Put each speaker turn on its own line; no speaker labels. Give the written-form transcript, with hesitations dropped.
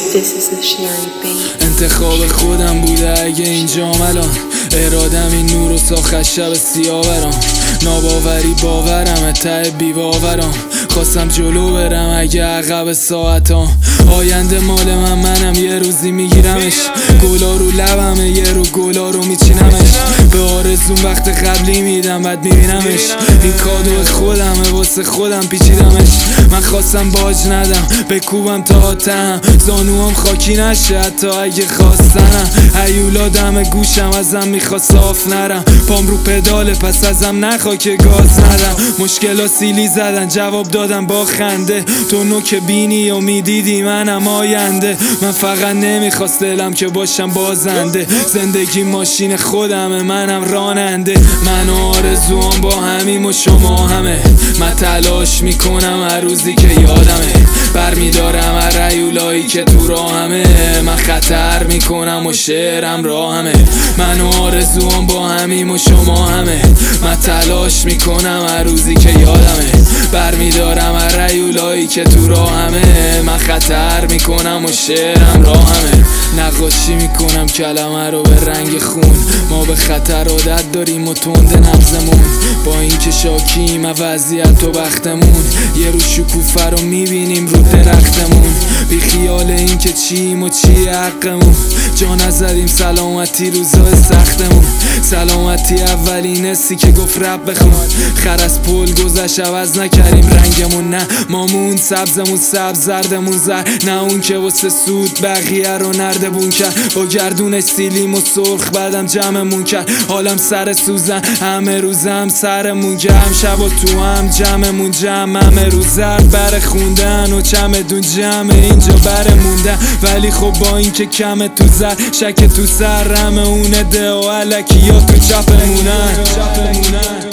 This is the Sherry Beat.
انتخاب خودم بوده اگه اینجام الان ارادم این نور و ساخت شب سیاه برام ناباوری باورم ته بی باورم خواستم جلو برم اگه عقب ساعتام آینده مال منم یه روزی میگیرمش گلا رو لبمه یه رو گلا رو میچینمش به آرزون وقت قبلی میدم بعد میبینمش این کادو خودمه واسه خودم پیچیدمش من خواستم باج ندم بکوبم تا آتم زانوام خاکی نشه حتی اگه خواستنم هیولا دم گوشم ازم میخواست صاف نرم پام رو پداله پس ازم نخوا که گاز ندم مشکلا سیلی زدن جواب دادم با خنده تو نوک بینی و میدیدی منم آینده من فقط نمیخواست دلم که باشم بازنده زندگی ماشین خودمه منم راننده من و آرزوام با همیم و شما همه من تلاش میکنم هر روزی که یادمه برمیدارم هر ریولایی که تو راهمه من خطر میکنم و شعرم راهمه من و آرزوام با همیم و شما همه من تلاش میکنم هر روزی که یادمه برمیدارم هر ریولایی که تو راهمه من خطر میکنم و شعرم راهمه نقاشی میکنم کلمه رو به رنگ خون ما به خطر عادت داریم و تند نبضمون با اینکه شاکیم وضعیت و بختمون یه رو شکوفه رو میبینیم رو درختمون بی خیال اینکه چیم و چیه حقمون جا نزدیم سلامتی روزای سختمون سلامتی اولین حسی که گفت رب بخون خر از پل گذشت عوض نکردیم رنگمون نه مامون سبزمون سبز زردمون زر نه اون که واسه سود بقیه رو نردبون کرد با گردونش سیلیم و سرخ بعدم جمعمون کرد حالم سر سوزن همه روزم سرمون گرم شب و تو هم جمعمون جمع همه روز زرد بر خوندن و چمدون جمع اینجا بر موندن ولی خب با اینکه کم تو زر شک تو سرمه اونه ده و علکی یا تو چپمونن